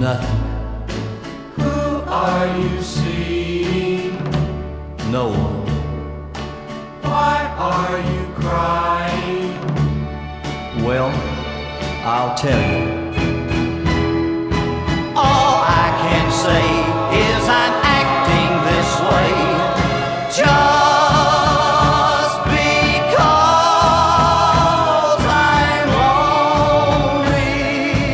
Nothing. Who are you seeing? No one. Why are you crying? Well, I'll tell you. All I can say is I'm acting this way just because I'm lonely.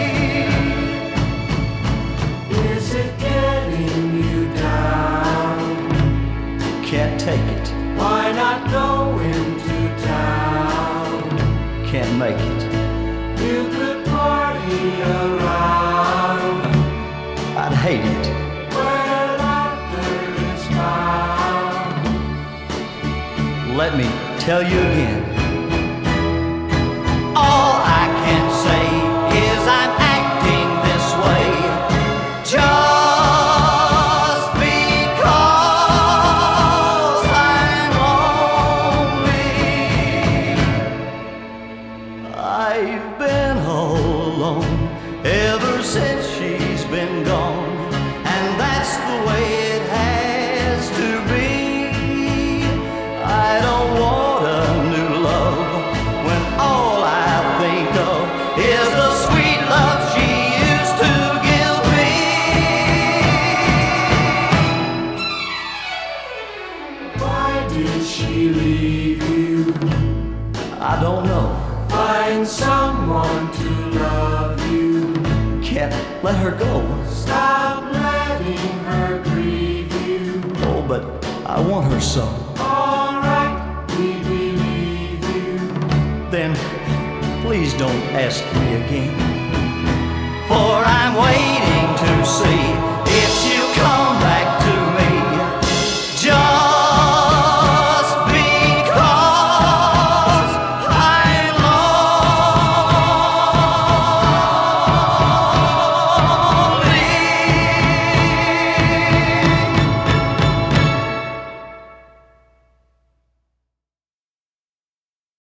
Is it getting you down? Can't take it. Why not go into town? Can't make it. You could party around I'd hate it. where laughter is found. Let me tell you again. All I can say is I'm acting this way just because I'm lonely. I've been all alone ever since she's been gone, and that's the way it has to be. I don't want a new love when all I think of is the sweet love she used to give me. Why did she leave you? I don't know. Find someone to love you. Can't let her go. Stop letting her grieve you. Oh, but I want her so. Alright, we believe you. Then please don't ask me again, for I'm waiting to see